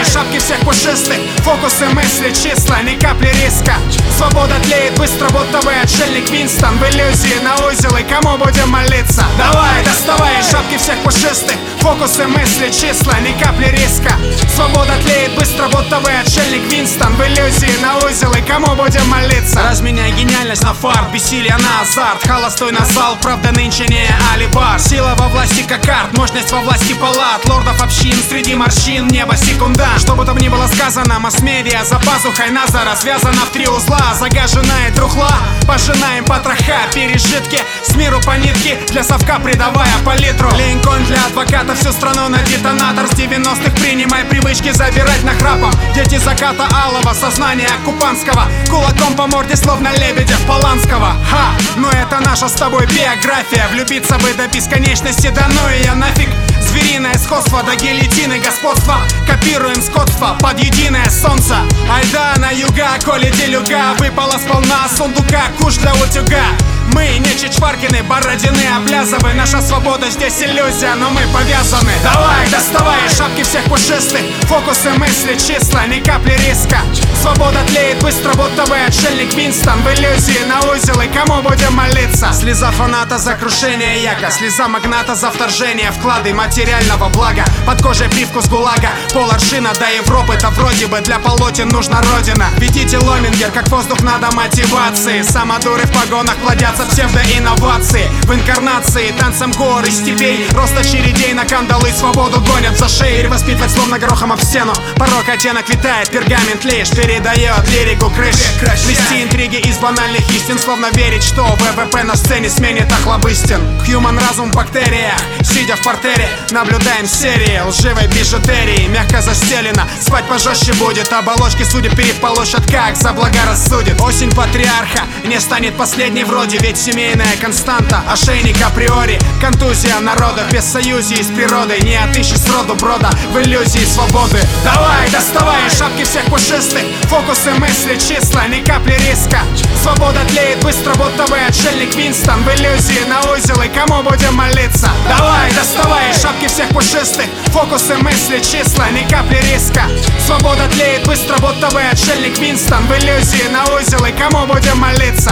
шапки всех пушистых, фокусы мысли, числа, ни капли риска. Свобода тлеет быстро, будто бы отшельник Винстон. В иллюзии на узел, и кому будем молиться? Давай, доставай шапки всех пушистых, фокусы мысли, числа, ни капли риска. Свобода тлеет быстро, будто бы отшельник Винстон. В иллюзии на узел, и кому будем молиться? Разменяй гениальность на фарт, бессилие на азарт, холостой на зал, правда нынче не алибар. Сила во власти кокард, мощность во власти палат, лордов общин среди морщин, небо секундант. Что бы там ни было сказано, масс-медиа за пазухой Назара связана в 3 узла. Загаженная трухла, пожинаем потроха, пережитки с миру по нитке, для совка придавая палитру. Линкольн для адвоката, всю страну на детонатор. С 90-х принимай привычки забирать нахрапом. Дети заката алого, сознания оккупантского, кулаком по морде словно Лебедев Поланского. Ха, ну это наша с тобой биография. Влюбиться бы до бесконечности, да ну и я нафиг. Звериное сходство до гильотины господства. Копируем скотство под единое солнце. Айда на юга, коли делюга выпала сполна сундука, куш для утюга. Мы не Чичваркины, Бородины, Облязовы. Наша свобода здесь иллюзия, но мы повязаны. Давай, доставай шапки всех пушистых, фокусы мысли, числа, ни капли риска. Свобода тлеет быстро, будто бы отшельник Винстон. В иллюзии на узел, и кому будем молиться? Слеза фаната за крушение яка, слеза магната за вторжение, вклады материального блага. Под кожей привкус гулага, пол аршина до Европы-то вроде бы для полотен нужна родина. Ведите Ломингер, как воздух надо мотивации. Самодуры в погонах плодятся псевдоинновации. В инкарнации танцем гор и степей, рост очередей на кандалы, свободу гонят за шею. Воспитывать словно горохом об стену, порок оттенок витает, пергамент лишь передает лирику крыш. Плести интриги из банальных истин, словно верить, что ВВП на сцене сменит охлобыстин. Хьюман разум в бактериях, сидя в портере, наблюдаем серии лживой бижутерии. Мягко застелено, спать пожестче будет, оболочки судеб переполощат, как заблагорассудит. Осень патриарха не станет последней вроде, ведь семейная константа, ошейник априори. Контузия народа без союзии с природой, не отыщешь сроду брода в иллюзии свободы. Давай, доставай шапки всех пушистых, фокусы мысли, числа, ни капли риска. Свобода тлеет быстро, будто бы отшельник Винстон. В иллюзии на узел, и кому будем молиться? Давай, доставай шапки всех пушистых, фокусы мысли, числа, ни капли риска. Свобода тлеет быстро, будто бы отшельник Винстон. В иллюзии на узел, и кому будем молиться?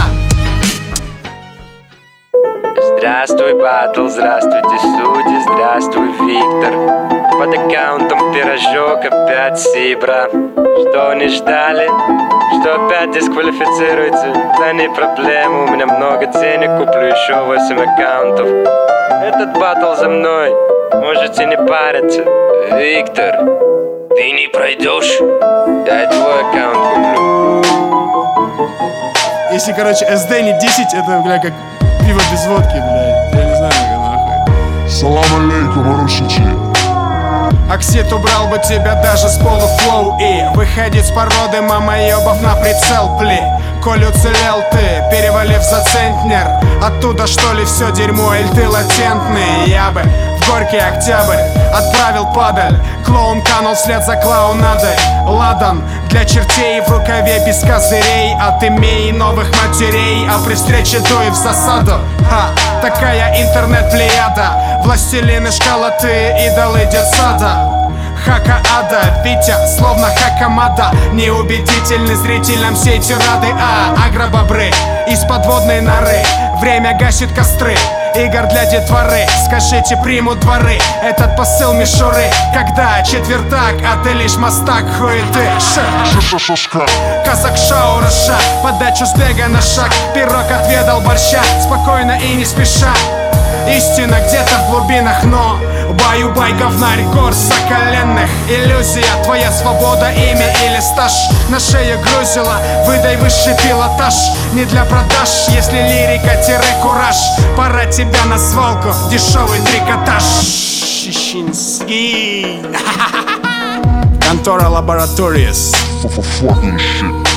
Здравствуй, Батл, здравствуйте, судьи, здравствуй, Виктор. Под аккаунтом пирожок опять Сибра. Что не ждали? Что опять дисквалифицируете? Да не проблема, у меня много денег, куплю еще 8 аккаунтов. Этот батл за мной, можете не париться. Виктор, ты не пройдешь? Я твой аккаунт куплю. Если, короче, SD не 10, это, бля, как пиво без водки, блядь. Я не знаю, как нахуй. Салам алейкум, Русичи. Оксид убрал бы тебя даже с полуфлоу. И выходить с породы, мама ебов на прицел пли. Коль уцелел ты, перевалив за центнер, оттуда что ли все дерьмо, или ты латентный? Я бы в горький октябрь отправил падаль. Клоун канул вслед за клоунадой. Ладан для чертей в рукаве без козырей. От имей новых матерей, а при встрече дуй в засаду. Ха, такая интернет-плеяда, властелины школоты, идолы детсада. Хака ада, Витя, словно хакамада. Неубедительны зрителям сей тирады. Агробобры из подводной норы. Время гасит костры, игр для детворы. Скажите, примут дворы этот посыл мишуры? Когда четвертак, а ты лишь мастак хуеты. Казак шоу Раша, подачу сбега на шаг. Пирог отведал борща, спокойно и не спеша. Истина где-то в глубинах, но баю-бай, говнарь, гор соколенных. Иллюзия, твоя свобода, имя или стаж. На шею грузила, выдай высший пилотаж. Не для продаж, если лирика-кураж. Пора тебя на свалку, дешевый трикотаж. Щищинский. Контора Laboratories. Fucking shit.